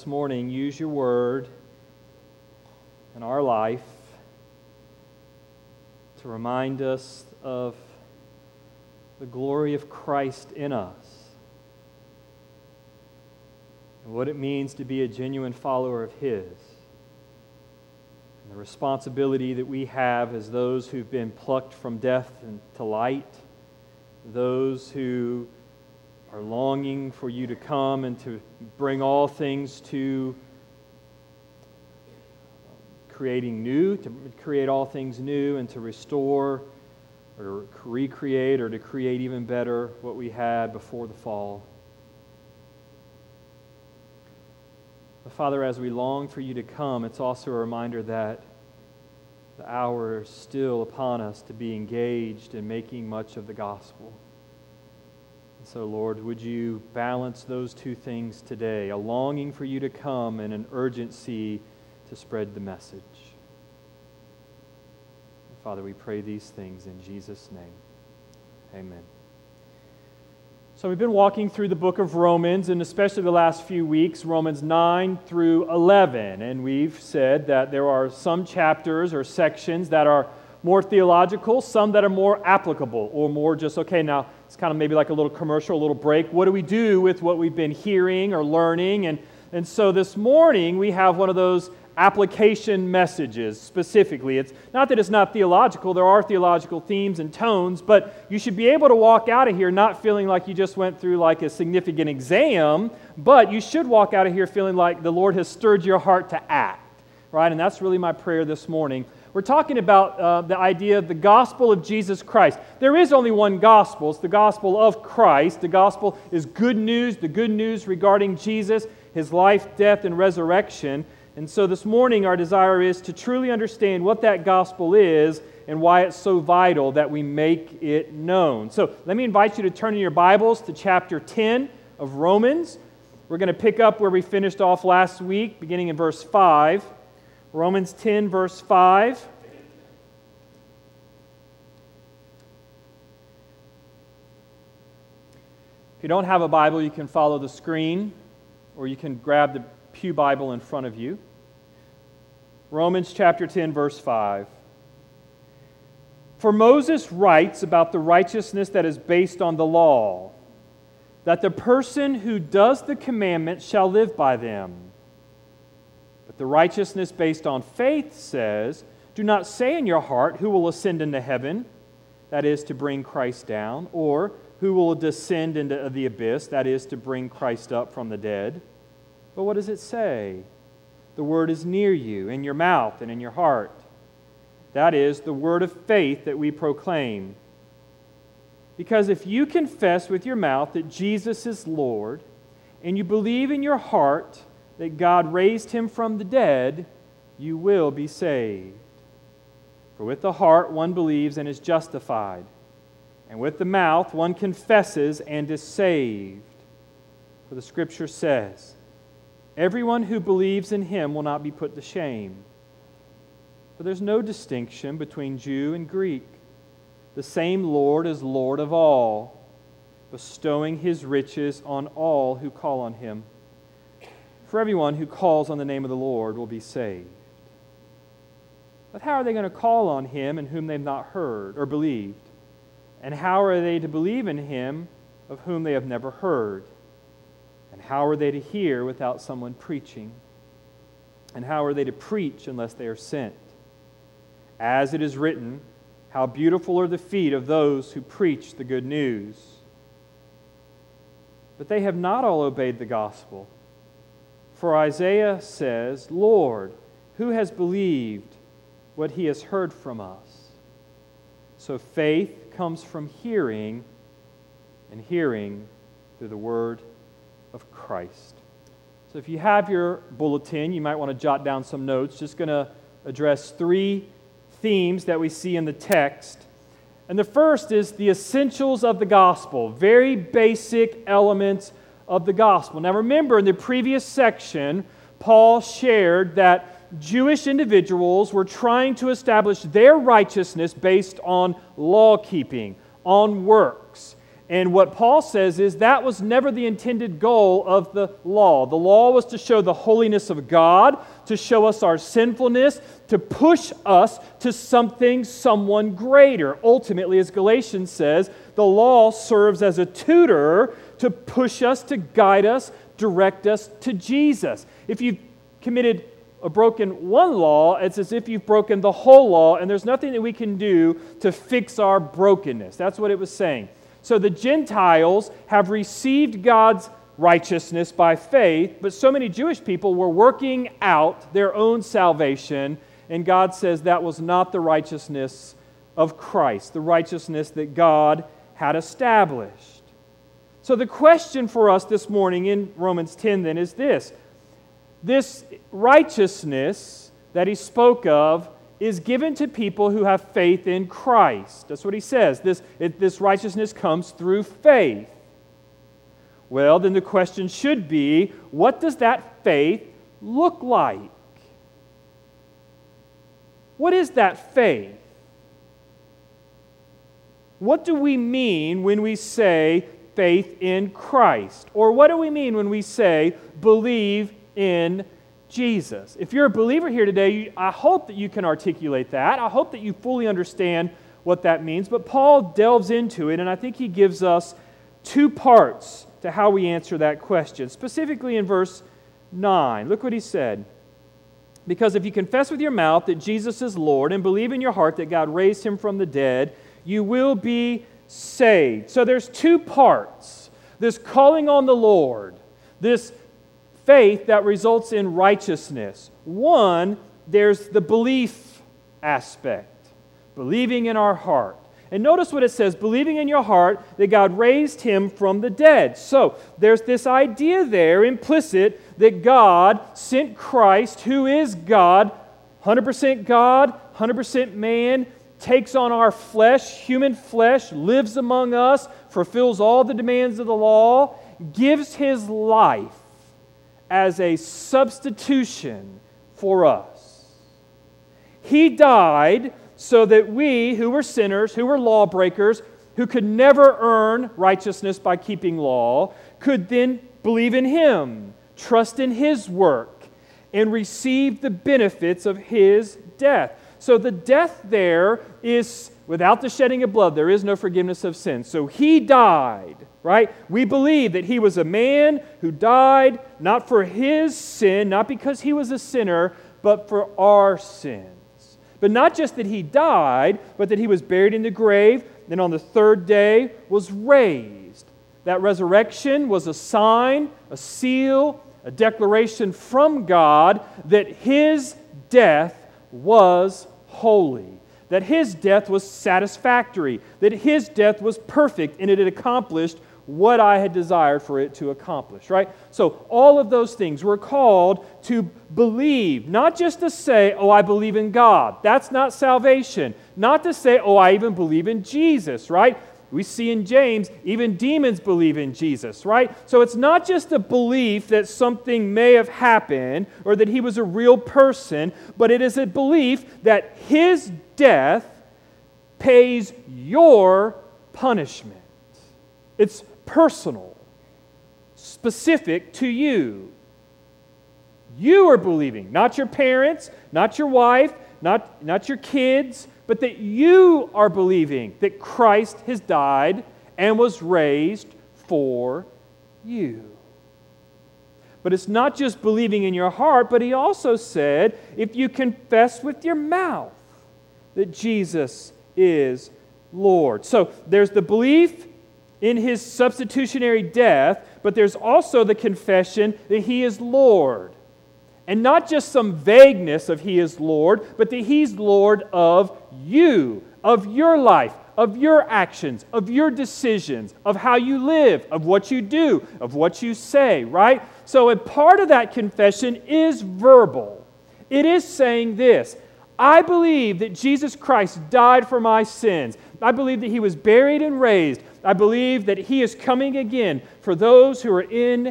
morning use your word in our life to remind us of the glory of Christ in us and what it means to be a genuine follower of His, and the responsibility that we have as those who've been plucked from death into light, those who are longing for you to come and to bring all things to creating new, to create all things new and to restore or to recreate or to create even better what we had before the fall. But Father, as we long for you to come, it's also a reminder that the hour is still upon us to be engaged in making much of the gospel. So, Lord, would you balance those two things today, a longing for you to come and an urgency to spread the message. Father, we pray these things in Jesus' name. Amen. So we've been walking through the book of Romans, and especially the last few weeks, Romans 9 through 11. And we've said that there are some chapters or sections that are more theological, some that are more applicable, or more just, okay, now it's kind of maybe like a little commercial, a little break. What do we do with what we've been hearing or learning? And so this morning we have one of those application messages specifically. It's not that it's not theological. There are theological themes and tones, but you should be able to walk out of here not feeling like you just went through like a significant exam, but you should walk out of here feeling like the Lord has stirred your heart to act, right? And that's really my prayer this morning. We're talking about the idea of the gospel of Jesus Christ. There is only one gospel. It's the gospel of Christ. The gospel is good news, the good news regarding Jesus, His life, death, and resurrection. And so this morning our desire is to truly understand what that gospel is and why it's so vital that we make it known. So let me invite you to turn in your Bibles to chapter 10 of Romans. We're going to pick up where we finished off last week, beginning in verse 5. Romans 10, verse 5. If you don't have a Bible, you can follow the screen, or you can grab the Pew Bible in front of you. Romans chapter 10, verse 5. For Moses writes about the righteousness that is based on the law, that the person who does the commandments shall live by them. But the righteousness based on faith says, do not say in your heart, who will ascend into heaven, that is to bring Christ down, or who will descend into the abyss, that is to bring Christ up from the dead. But what does it say? The word is near you, in your mouth and in your heart. That is the word of faith that we proclaim. Because if you confess with your mouth that Jesus is Lord, and you believe in your heart that God raised Him from the dead, you will be saved. For with the heart one believes and is justified, and with the mouth one confesses and is saved. For the Scripture says, everyone who believes in Him will not be put to shame. For there's no distinction between Jew and Greek. The same Lord is Lord of all, bestowing His riches on all who call on Him. For everyone who calls on the name of the Lord will be saved. But how are they going to call on Him in whom they've not heard or believed? And how are they to believe in Him of whom they have never heard? And how are they to hear without someone preaching? And how are they to preach unless they are sent? As it is written, how beautiful are the feet of those who preach the good news. But they have not all obeyed the gospel. For Isaiah says, Lord, who has believed what he has heard from us? So faith comes from hearing, and hearing through the word of Christ. So if you have your bulletin, you might want to jot down some notes. Just going to address three themes that we see in the text. And the first is the essentials of the gospel, very basic elements of the gospel. Now remember, in the previous section, Paul shared that Jewish individuals were trying to establish their righteousness based on law-keeping, on works. And what Paul says is that was never the intended goal of the law. The law was to show the holiness of God, to show us our sinfulness, to push us to someone greater. Ultimately, as Galatians says, the law serves as a tutor to push us, to guide us, direct us to Jesus. If you've committed or broken one law, it's as if you've broken the whole law, and there's nothing that we can do to fix our brokenness. That's what it was saying. So the Gentiles have received God's righteousness by faith, but so many Jewish people were working out their own salvation, and God says that was not the righteousness of Christ, the righteousness that God had established. So the question for us this morning in Romans 10 then is this. This righteousness that he spoke of is given to people who have faith in Christ. That's what he says. This righteousness comes through faith. Well, then the question should be, what does that faith look like? What is that faith? What do we mean when we say faith in Christ? Or what do we mean when we say believe in Jesus? If you're a believer here today, I hope that you can articulate that. I hope that you fully understand what that means. But Paul delves into it, and I think he gives us two parts to how we answer that question. Specifically in verse 9, look what he said. Because if you confess with your mouth that Jesus is Lord and believe in your heart that God raised him from the dead, you will be saved. So there's two parts. This calling on the Lord, this faith that results in righteousness. One, there's the belief aspect, believing in our heart. And notice what it says, believing in your heart that God raised him from the dead. So there's this idea there implicit that God sent Christ, who is God, 100% man, takes on our flesh, human flesh, lives among us, fulfills all the demands of the law, gives his life as a substitution for us. He died so that we, who were sinners, who were lawbreakers, who could never earn righteousness by keeping law, could then believe in him, trust in his work, and receive the benefits of his death. So the death there is, without the shedding of blood, there is no forgiveness of sins. So he died, right? We believe that he was a man who died not for his sin, not because he was a sinner, but for our sins. But not just that he died, but that he was buried in the grave, and on the third day was raised. That resurrection was a sign, a seal, a declaration from God that his death was holy, that his death was satisfactory, that his death was perfect, and it had accomplished what I had desired for it to accomplish, right? So all of those things we're called to believe, not just to say, oh, I believe in God. That's not salvation. Not to say, oh, I even believe in Jesus, right? We see in James, even demons believe in Jesus, right? So it's not just a belief that something may have happened or that he was a real person, but it is a belief that his death pays your punishment. It's personal, specific to you. You are believing, not your parents, not your wife, not your kids, but that you are believing that Christ has died and was raised for you. But it's not just believing in your heart, but he also said, if you confess with your mouth that Jesus is Lord. So there's the belief in his substitutionary death, but there's also the confession that he is Lord. And not just some vagueness of he is Lord, but that he's Lord of you, of your life, of your actions, of your decisions, of how you live, of what you do, of what you say, right? So a part of that confession is verbal. It is saying this, I believe that Jesus Christ died for my sins. I believe that he was buried and raised. I believe that he is coming again for those who are in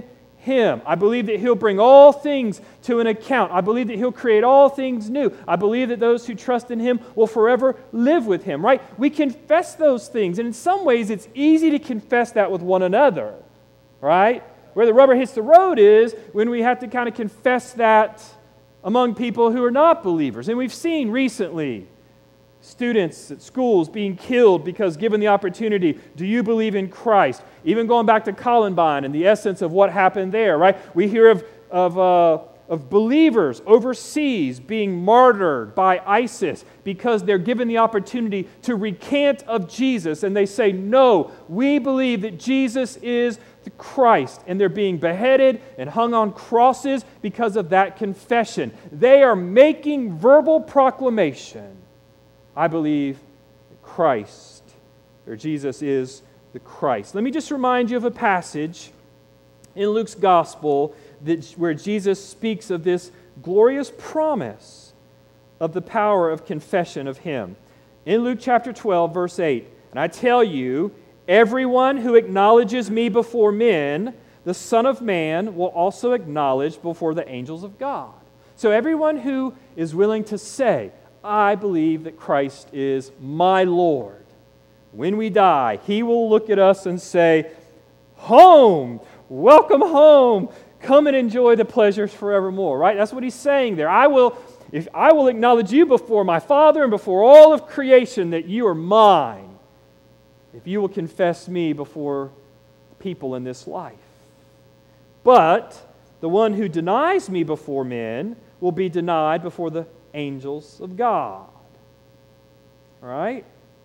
Him. I believe that He'll bring all things to an account. I believe that He'll create all things new. I believe that those who trust in Him will forever live with Him, right? We confess those things, and in some ways it's easy to confess that with one another, right? Where the rubber hits the road is when we have to kind of confess that among people who are not believers. And we've seen recently students at schools being killed because given the opportunity, do you believe in Christ? Even going back to Columbine and the essence of what happened there, right? We hear of believers overseas being martyred by ISIS because they're given the opportunity to recant of Jesus, and they say, no, we believe that Jesus is the Christ, and they're being beheaded and hung on crosses because of that confession. They are making verbal proclamation. I believe that Christ, or Jesus, is the Christ. Let me just remind you of a passage in Luke's Gospel where Jesus speaks of this glorious promise of the power of confession of Him. In Luke chapter 12, verse 8, and I tell you, everyone who acknowledges me before men, the Son of Man will also acknowledge before the angels of God. So everyone who is willing to say, I believe that Christ is my Lord, when we die, He will look at us and say, home, welcome home, come and enjoy the pleasures forevermore, right? That's what He's saying there. I will acknowledge you before my Father and before all of creation that you are mine, if you will confess me before people in this life. But the one who denies me before men will be denied before the angels of God. All right?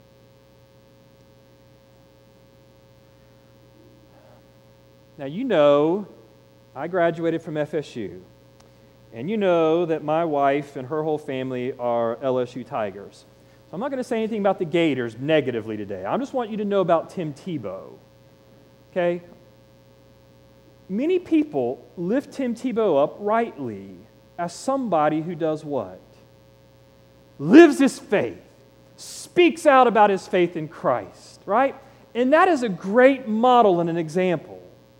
Now, you know, I graduated from FSU, and you know that my wife and her whole family are LSU Tigers. So I'm not going to say anything about the Gators negatively today. I just want you to know about Tim Tebow. Okay? Many people lift Tim Tebow up rightly as somebody who does what? Lives his faith, speaks out about his faith in Christ, right? And that is a great model and an example.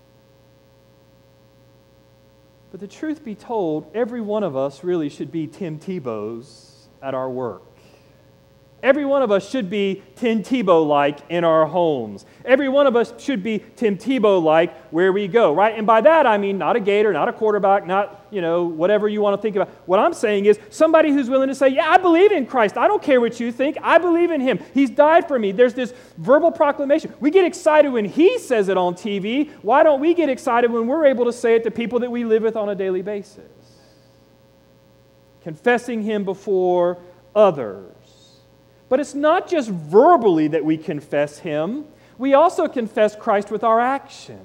But the truth be told, every one of us really should be Tim Tebows at our work. Every one of us should be Tim Tebow-like in our homes. Every one of us should be Tim Tebow-like where we go, right? And by that I mean not a Gator, not a quarterback, not, whatever you want to think about. What I'm saying is somebody who's willing to say, yeah, I believe in Christ. I don't care what you think. I believe in Him. He's died for me. There's this verbal proclamation. We get excited when He says it on TV. Why don't we get excited when we're able to say it to people that we live with on a daily basis? Confessing Him before others. But it's not just verbally that we confess Him. We also confess Christ with our actions.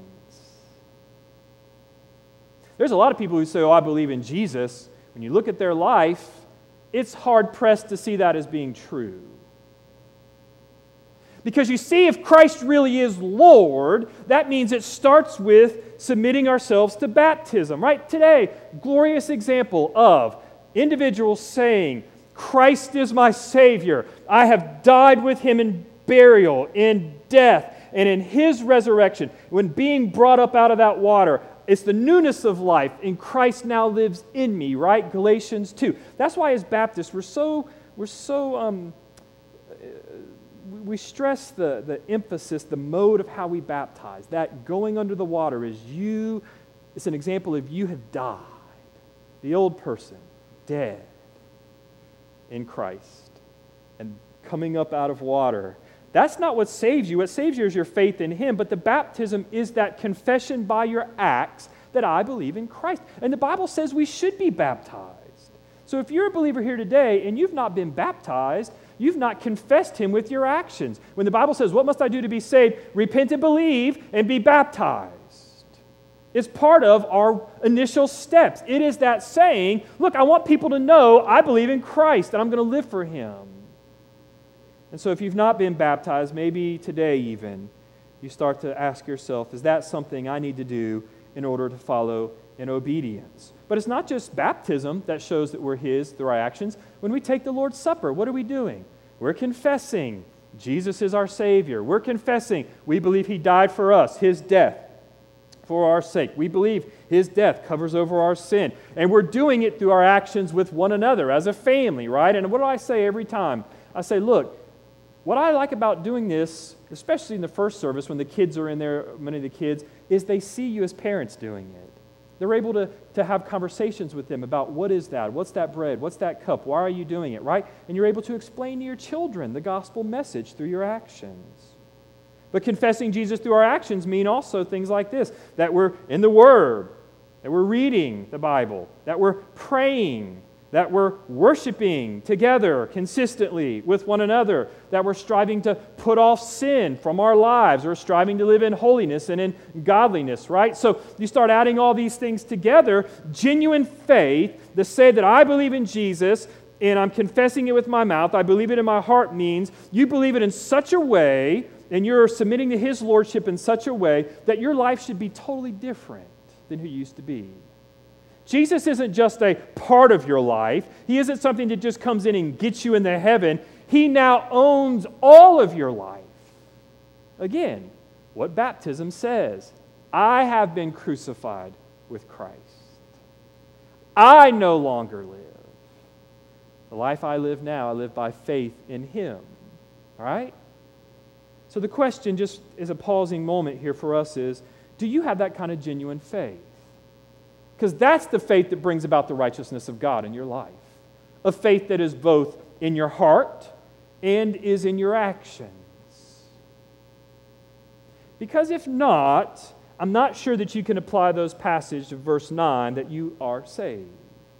There's a lot of people who say, I believe in Jesus. When you look at their life, it's hard-pressed to see that as being true. Because you see, if Christ really is Lord, that means it starts with submitting ourselves to baptism. Right today, glorious example of individuals saying, Christ is my Savior. I have died with Him in burial, in death, and in His resurrection. When being brought up out of that water, it's the newness of life, and Christ now lives in me, right? Galatians 2. That's why as Baptists, we stress the emphasis, the mode of how we baptize. That going under the water is it's an example of you have died. The old person, dead in Christ, and coming up out of water. That's not what saves you. What saves you is your faith in Him, but the baptism is that confession by your acts that I believe in Christ. And the Bible says we should be baptized. So if you're a believer here today and you've not been baptized, you've not confessed Him with your actions. When the Bible says, what must I do to be saved? Repent and believe and be baptized. It's part of our initial steps. It is that saying, look, I want people to know I believe in Christ and I'm going to live for Him. And so if you've not been baptized, maybe today even, you start to ask yourself, is that something I need to do in order to follow in obedience? But it's not just baptism that shows that we're His through our actions. When we take the Lord's Supper, what are we doing? We're confessing Jesus is our Savior. We're confessing we believe He died for us, His death for our sake. We believe His death covers over our sin. And we're doing it through our actions with one another as a family, right? And what do I say every time? I say, look, what I like about doing this, especially in the first service when the kids are in there, many of the kids, is they see you as parents doing it. They're able to have conversations with them about what is that? What's that bread? What's that cup? Why are you doing it, right? And you're able to explain to your children the gospel message through your actions. But confessing Jesus through our actions mean also things like this, that we're in the Word, that we're reading the Bible, that we're praying, that we're worshiping together consistently with one another, that we're striving to put off sin from our lives, or striving to live in holiness and in godliness, right? So you start adding all these things together. Genuine faith, to say that I believe in Jesus and I'm confessing it with my mouth, I believe it in my heart, means you believe it in such a way and you're submitting to His lordship in such a way that your life should be totally different than who you used to be. Jesus isn't just a part of your life. He isn't something that just comes in and gets you into heaven. He now owns all of your life. Again, what baptism says, I have been crucified with Christ. I no longer live. The life I live now, I live by faith in Him. All right? So the question, just as a pausing moment here for us, is, do you have that kind of genuine faith? Because that's the faith that brings about the righteousness of God in your life. A faith that is both in your heart and is in your actions. Because if not, I'm not sure that you can apply those passages of verse 9 that you are saved.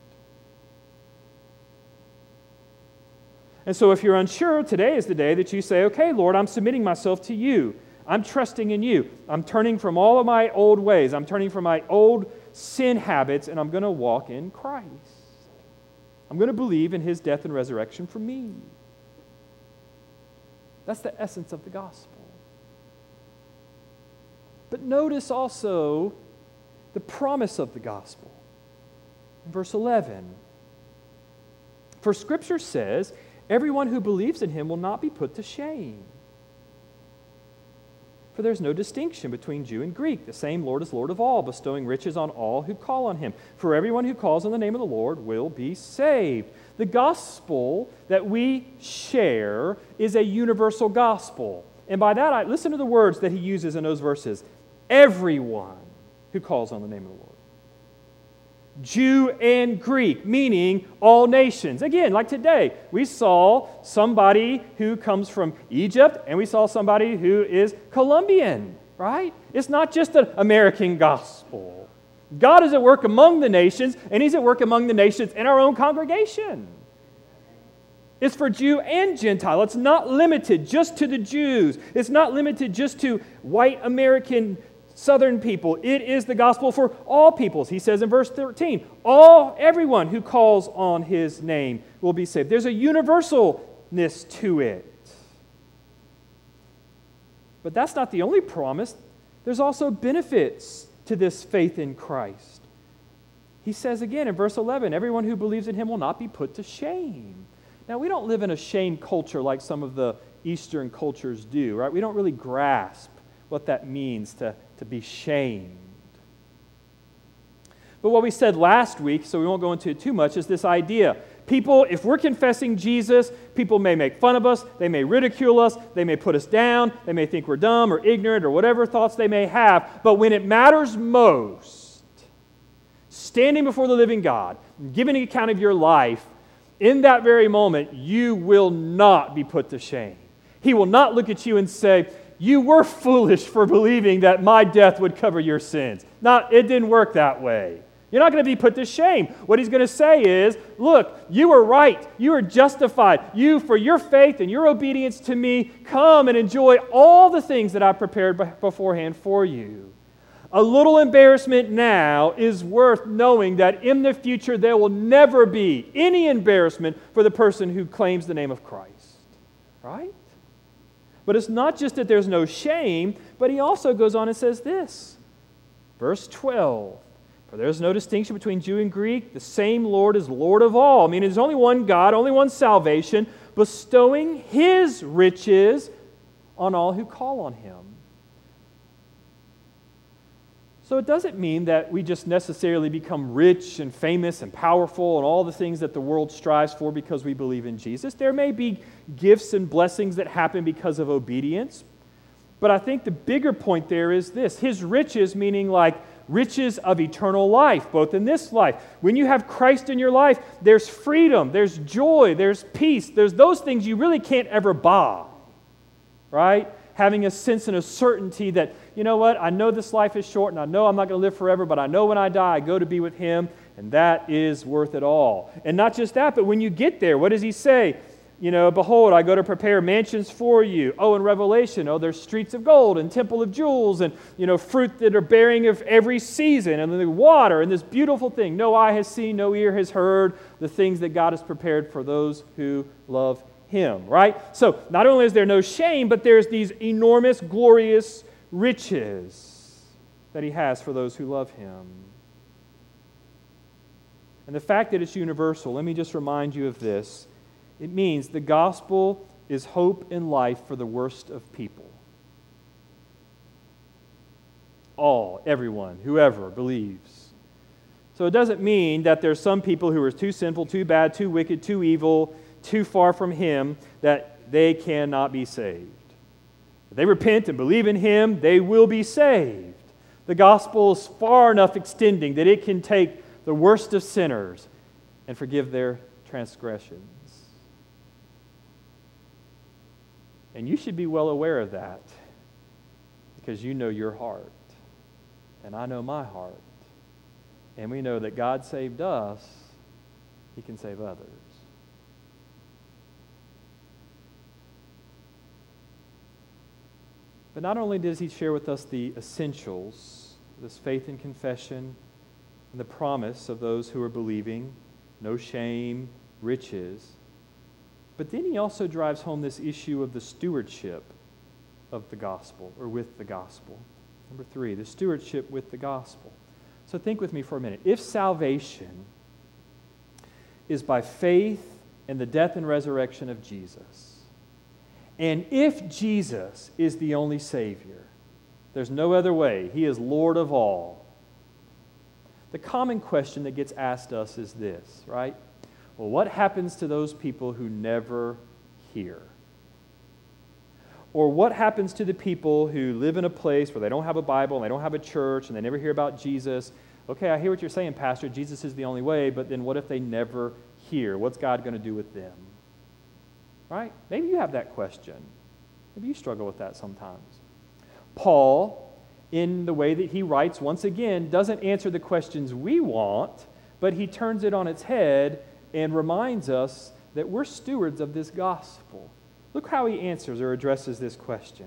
And so if you're unsure, today is the day that you say, okay, Lord, I'm submitting myself to you. I'm trusting in you. I'm turning from all of my old ways. I'm turning from my old sin habits, and I'm going to walk in Christ. I'm going to believe in His death and resurrection for me. That's the essence of the gospel. But notice also the promise of the gospel. In verse 11, for Scripture says, everyone who believes in Him will not be put to shame. For there's no distinction between Jew and Greek. The same Lord is Lord of all, bestowing riches on all who call on Him. For everyone who calls on the name of the Lord will be saved. The gospel that we share is a universal gospel. And by that, listen to the words that he uses in those verses. Everyone who calls on the name of the Lord. Jew and Greek, meaning all nations. Again, like today, we saw somebody who comes from Egypt and we saw somebody who is Colombian, right? It's not just an American gospel. God is at work among the nations, and He's at work among the nations in our own congregation. It's for Jew and Gentile. It's not limited just to the Jews. It's not limited just to white American Southern people. It is the gospel for all peoples. He says in verse 13, everyone who calls on His name will be saved. There's a universalness to it. But that's not the only promise. There's also benefits to this faith in Christ. He says again in verse 11, everyone who believes in Him will not be put to shame. Now, we don't live in a shame culture like some of the Eastern cultures do, right? We don't really grasp what that means to be shamed. But what we said last week, so we won't go into it too much, is this idea. People, if we're confessing Jesus, people may make fun of us, they may ridicule us, they may put us down, they may think we're dumb or ignorant or whatever thoughts they may have, but when it matters most, standing before the living God, giving an account of your life, in that very moment, you will not be put to shame. He will not look at you and say, you were foolish for believing that my death would cover your sins. It didn't work that way. You're not going to be put to shame. What He's going to say is, look, you were right. You were justified. You, for your faith and your obedience to me, come and enjoy all the things that I prepared beforehand for you. A little embarrassment now is worth knowing that in the future there will never be any embarrassment for the person who claims the name of Christ. Right? But it's not just that there's no shame, but he also goes on and says this. Verse 12, for there is no distinction between Jew and Greek. The same Lord is Lord of all. I mean, there's only one God, only one salvation, bestowing His riches on all who call on Him. So it doesn't mean that we just necessarily become rich and famous and powerful and all the things that the world strives for because we believe in Jesus. There may be gifts and blessings that happen because of obedience. But I think the bigger point there is this. His riches, meaning like riches of eternal life, both in this life. When you have Christ in your life, there's freedom, there's joy, there's peace. There's those things you really can't ever buy, right? Having a sense and a certainty that, you know what, I know this life is short and I know I'm not going to live forever, but I know when I die, I go to be with Him, and that is worth it all. And not just that, but when you get there, what does He say? You know, behold, I go to prepare mansions for you. Oh, in Revelation, oh, there's streets of gold and temple of jewels and, fruit that are bearing of every season and the water and this beautiful thing. No eye has seen, no ear has heard the things that God has prepared for those who love Him, right? So not only is there no shame, but there's these enormous, glorious riches that He has for those who love Him. And the fact that it's universal, let me just remind you of this. It means the gospel is hope and life for the worst of people. All, everyone, whoever believes. So it doesn't mean that there's some people who are too sinful, too bad, too wicked, too evil, too far from Him, that they cannot be saved. If they repent and believe in Him, they will be saved. The gospel is far enough extending that it can take the worst of sinners and forgive their transgressions. And you should be well aware of that because you know your heart. And I know my heart. And we know that God saved us, He can save others. But not only does He share with us the essentials, this faith and confession, and the promise of those who are believing, no shame, riches, but then He also drives home this issue of the stewardship of the gospel, or with the gospel. Number 3, the stewardship with the gospel. So think with me for a minute. If salvation is by faith in the death and resurrection of Jesus, and if Jesus is the only Savior, there's no other way, He is Lord of all, the common question that gets asked us is this, right? Well, what happens to those people who never hear? Or what happens to the people who live in a place where they don't have a Bible and they don't have a church and they never hear about Jesus? Okay, I hear what you're saying, Pastor. Jesus is the only way, but then what if they never hear? What's God going to do with them? Right? Maybe you have that question. Maybe you struggle with that sometimes. Paul, in the way that he writes, once again, doesn't answer the questions we want, but he turns it on its head and reminds us that we're stewards of this gospel. Look how he answers or addresses this question.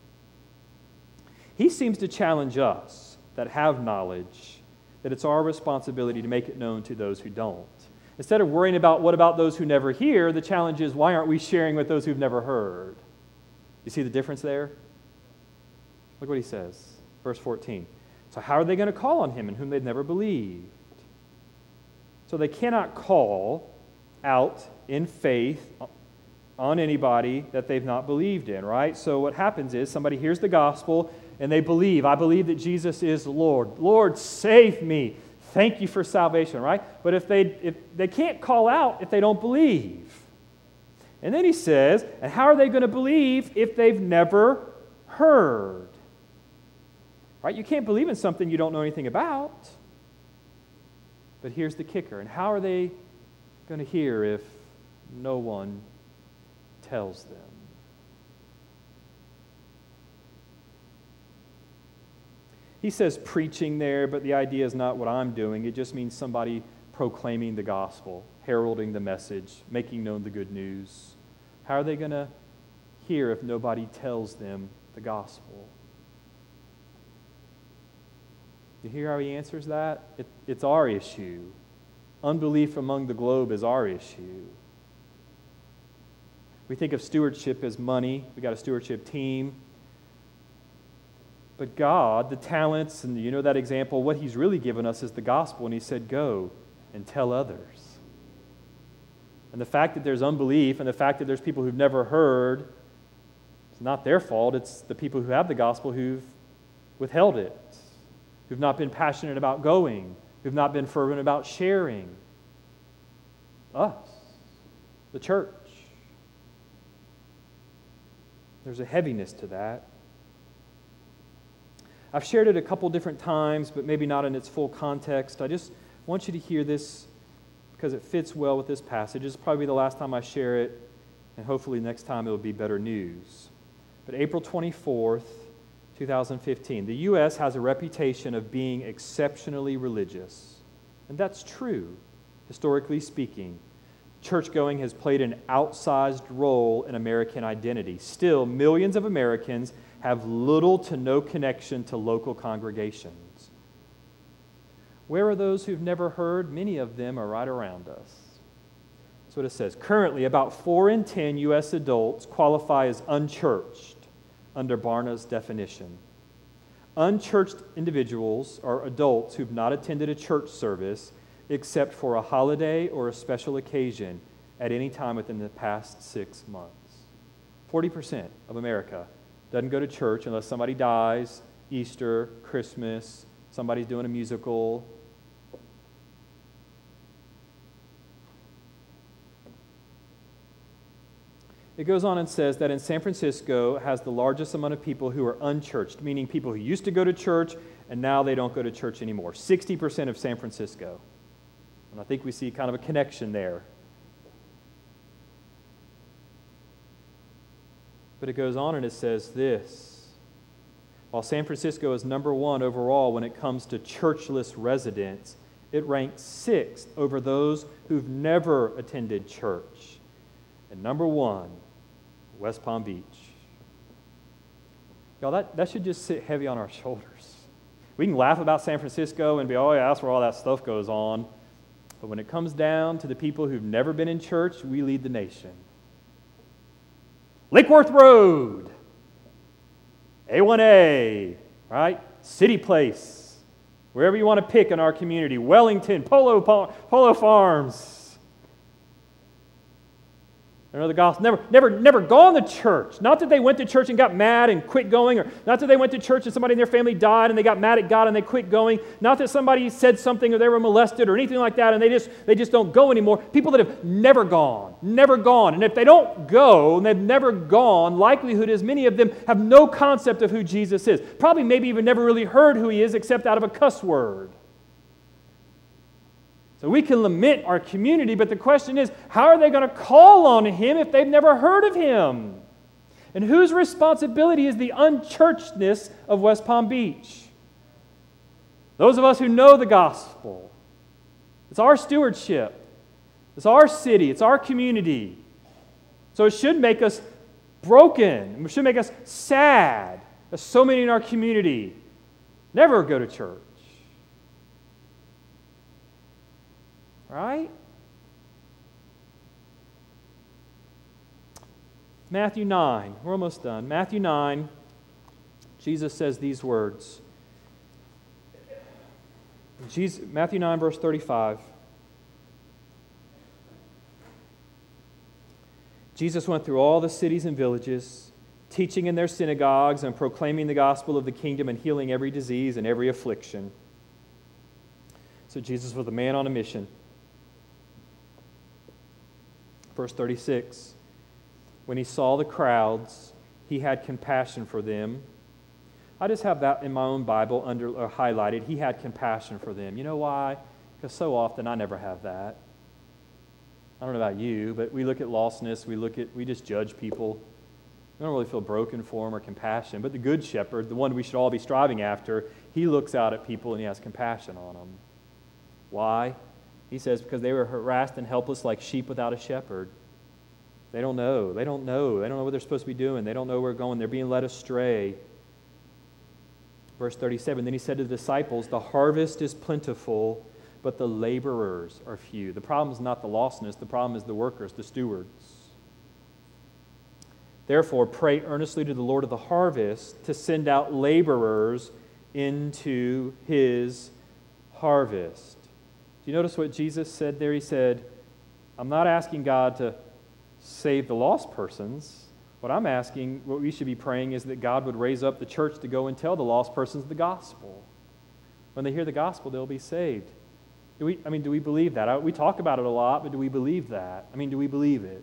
He seems to challenge us that have knowledge that it's our responsibility to make it known to those who don't. Instead of worrying about what about those who never hear, the challenge is why aren't we sharing with those who've never heard? You see the difference there? Look what he says, verse 14. So how are they going to call on Him in whom they've never believed? So they cannot call out in faith on anybody that they've not believed in, right? So what happens is somebody hears the gospel and they believe. I believe that Jesus is Lord. Lord, save me. Thank you for salvation, right? But if they can't call out if they don't believe. And then he says, and how are they going to believe if they've never heard? Right? You can't believe in something you don't know anything about. But here's the kicker. And how are they going to hear if no one tells them? He says preaching there, but the idea is not what I'm doing. It just means somebody proclaiming the gospel, heralding the message, making known the good news. How are they going to hear if nobody tells them the gospel? You hear how he answers that? It's our issue. Unbelief among the globe is our issue. We think of stewardship as money. We got a stewardship team. But God, the talents, and you know that example, what He's really given us is the gospel, and He said, go and tell others. And the fact that there's unbelief and the fact that there's people who've never heard, it's not their fault. It's the people who have the gospel who've withheld it. who've not been passionate about going, who've not been fervent about sharing. Us, the church. There's a heaviness to that. I've shared it a couple different times, but maybe not in its full context. I just want you to hear this because it fits well with this passage. It's probably the last time I share it, and hopefully next time it'll be better news. But April 24th, 2015, the U.S. has a reputation of being exceptionally religious. And that's true, historically speaking. Church-going has played an outsized role in American identity. Still, millions of Americans have little to no connection to local congregations. Where are those who've never heard? Many of them are right around us. That's what it says. Currently, about 4 in 10 U.S. adults qualify as unchurched under Barna's definition. Unchurched individuals are adults who've not attended a church service except for a holiday or a special occasion at any time within the past 6 months. 40% of America doesn't go to church unless somebody dies, Easter, Christmas, somebody's doing a musical. It goes on and says that in San Francisco has the largest amount of people who are unchurched, meaning people who used to go to church and now they don't go to church anymore. 60% of San Francisco. And I think we see kind of a connection there. But it goes on and it says this. While San Francisco is number 1 overall when it comes to churchless residents, it ranks 6th over those who've never attended church. And number 1, West Palm Beach. Y'all, that should just sit heavy on our shoulders. We can laugh about San Francisco and be, oh yeah, that's where all that stuff goes on. But when it comes down to the people who've never been in church, we lead the nation. Lake Worth Road, A1A, right? City Place, wherever you want to pick in our community, Wellington, Polo Farms. Another gospel, never gone to church. Not that they went to church and got mad and quit going, or not that they went to church and somebody in their family died and they got mad at God and they quit going. Not that somebody said something or they were molested or anything like that and they just don't go anymore. People that have never gone. And if they don't go and they've never gone, likelihood is many of them have no concept of who Jesus is. Probably maybe even never really heard who he is except out of a cuss word. So we can lament our community, but the question is, how are they going to call on him if they've never heard of him? And whose responsibility is the unchurchedness of West Palm Beach? Those of us who know the gospel. It's our stewardship. It's our city. It's our community. So it should make us broken. It should make us sad that so many in our community never go to church. Right? Matthew 9. We're almost done. Matthew 9, Jesus says these words. Matthew 9, verse 35. Jesus went through all the cities and villages, teaching in their synagogues and proclaiming the gospel of the kingdom and healing every disease and every affliction. So Jesus was a man on a mission. Verse 36, when he saw the crowds, he had compassion for them. I just have that in my own Bible highlighted. He had compassion for them. You know why? Because so often I never have that. I don't know about you, but we look at lostness, we just judge people. We don't really feel broken for them or compassion. But the good shepherd, the one we should all be striving after, he looks out at people and he has compassion on them. Why? He says, because they were harassed and helpless like sheep without a shepherd. They don't know. They don't know what they're supposed to be doing. They don't know where they're going. They're being led astray. Verse 37, then he said to the disciples, the harvest is plentiful, but the laborers are few. The problem is not the lostness. The problem is the workers, the stewards. Therefore, pray earnestly to the Lord of the harvest to send out laborers into his harvest. Do you notice what Jesus said there? He said, I'm not asking God to save the lost persons. What we should be praying is that God would raise up the church to go and tell the lost persons the gospel. when they hear the gospel, they'll be saved. Do we believe that? We talk about it a lot, but do we believe that? Do we believe it?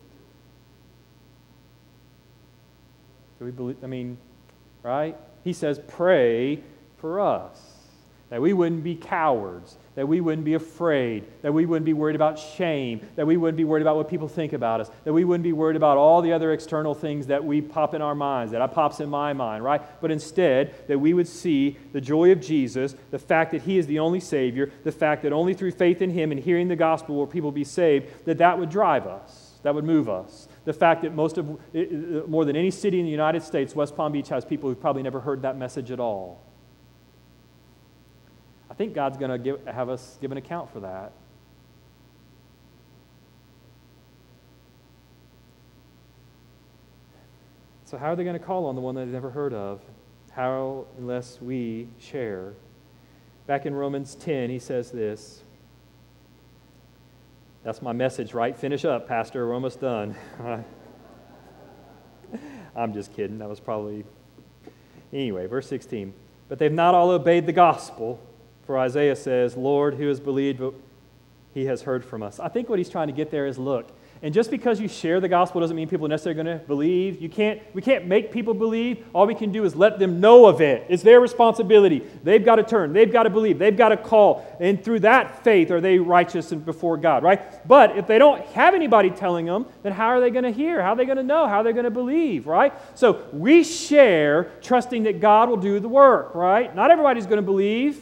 Do we believe, right? He says, pray for us, that we wouldn't be cowards, that we wouldn't be afraid, that we wouldn't be worried about shame, that we wouldn't be worried about what people think about us, that we wouldn't be worried about all the other external things that we pop in our minds, that pops in my mind, right? But instead, that we would see the joy of Jesus, the fact that He is the only Savior, the fact that only through faith in Him and hearing the gospel will people be saved, that would drive us, that would move us. The fact that more than any city in the United States, West Palm Beach has people who've probably never heard that message at all. I think God's going to have us give an account for that. So how are they going to call on the one they've never heard of? How, unless we share? Back in Romans 10, he says this. That's my message, right? Finish up, Pastor. We're almost done. I'm just kidding. That was probably... Anyway, verse 16. But they've not all obeyed the gospel. For Isaiah says, Lord, who has believed what he has heard from us? I think what he's trying to get there is, look, and just because you share the gospel doesn't mean people are necessarily going to believe. We can't make people believe. All we can do is let them know of it. It's their responsibility. They've got to turn. They've got to believe. They've got to call. And through that faith are they righteous before God, right? But if they don't have anybody telling them, then how are they going to hear? How are they going to know? How are they going to believe, right? So we share trusting that God will do the work, right? Not everybody's going to believe,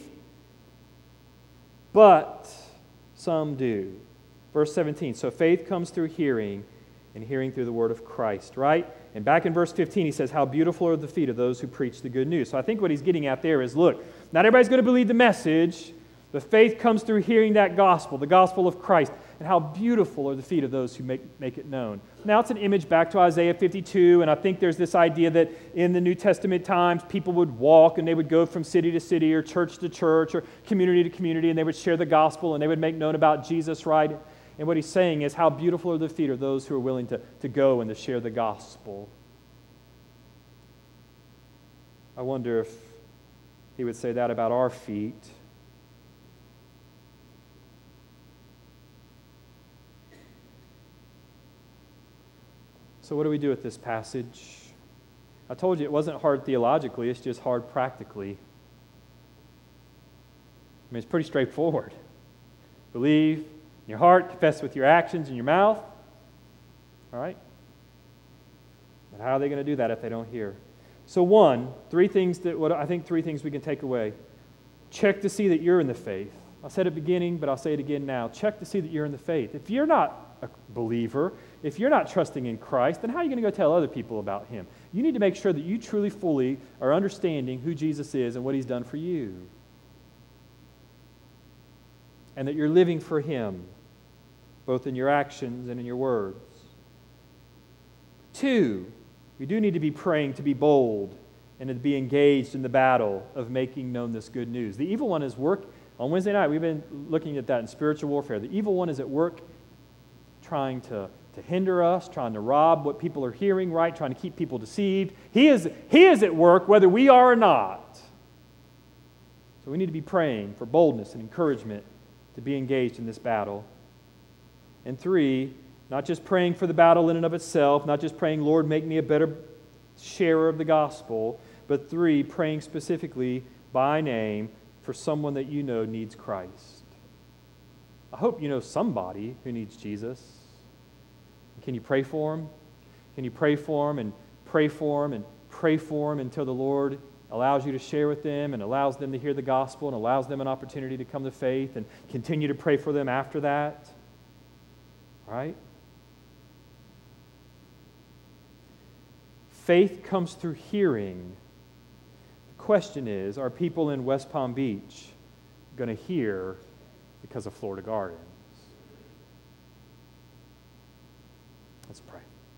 but some do. Verse 17, so faith comes through hearing, and hearing through the word of Christ, right? And back in verse 15, he says, how beautiful are the feet of those who preach the good news. So I think what he's getting at there is, look, not everybody's going to believe the message, but faith comes through hearing that gospel, the gospel of Christ. And how beautiful are the feet of those who make it known. Now it's an image back to Isaiah 52, and I think there's this idea that in the New Testament times, people would walk and they would go from city to city or church to church or community to community, and they would share the gospel and they would make known about Jesus, right? And what he's saying is how beautiful are the feet of those who are willing to go and to share the gospel. I wonder if he would say that about our feet. So what do we do with this passage? I told you it wasn't hard theologically, it's just hard practically. It's pretty straightforward. Believe in your heart, confess with your actions and your mouth. All right? But how are they going to do that if they don't hear? So three things we can take away. Check to see that you're in the faith. I said at the beginning, but I'll say it again now. Check to see that you're in the faith. If you're not a believer, if you're not trusting in Christ, then how are you going to go tell other people about Him? You need to make sure that you truly, fully are understanding who Jesus is and what He's done for you. And that you're living for Him, both in your actions and in your words. 2, we do need to be praying to be bold and to be engaged in the battle of making known this good news. The evil one is work. On Wednesday night, we've been looking at that in spiritual warfare. The evil one is at work trying to hinder us, trying to rob what people are hearing, right? Trying to keep people deceived. He is at work whether we are or not. So we need to be praying for boldness and encouragement to be engaged in this battle. And 3, not just praying for the battle in and of itself, not just praying, Lord, make me a better sharer of the gospel, but 3, praying specifically by name for someone that you know needs Christ. I hope you know somebody who needs Jesus. Can you pray for them? Can you pray for them and pray for them and pray for them until the Lord allows you to share with them and allows them to hear the gospel and allows them an opportunity to come to faith, and continue to pray for them after that? All right? Faith comes through hearing. The question is, are people in West Palm Beach going to hear because of Florida Gardens? Let's pray.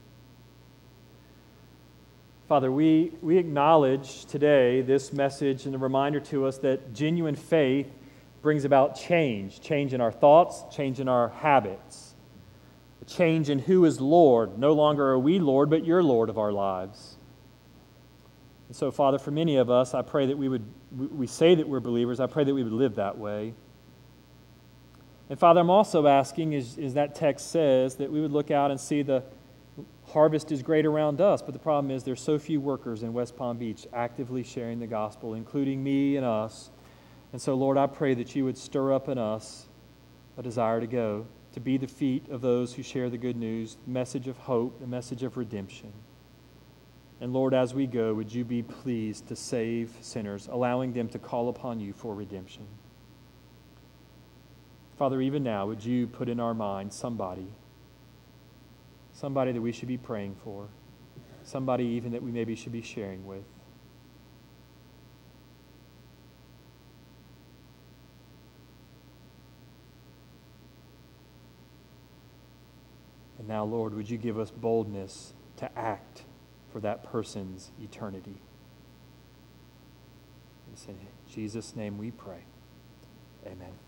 Father, we acknowledge today this message and a reminder to us that genuine faith brings about change in our thoughts, change in our habits, a change in who is Lord. No longer are we Lord, but you're Lord of our lives. And so, Father, for many of us, I pray that we say that we're believers. I pray that we would live that way. And Father, I'm also asking, as that text says, that we would look out and see the harvest is great around us, but the problem is there's so few workers in West Palm Beach actively sharing the gospel, including me and us. And so, Lord, I pray that you would stir up in us a desire to go, to be the feet of those who share the good news, the message of hope, the message of redemption. And Lord, as we go, would you be pleased to save sinners, allowing them to call upon you for redemption. Father, even now, would you put in our minds somebody that we should be praying for, somebody even that we maybe should be sharing with. And now, Lord, would you give us boldness to act for that person's eternity? It's in Jesus' name we pray. Amen.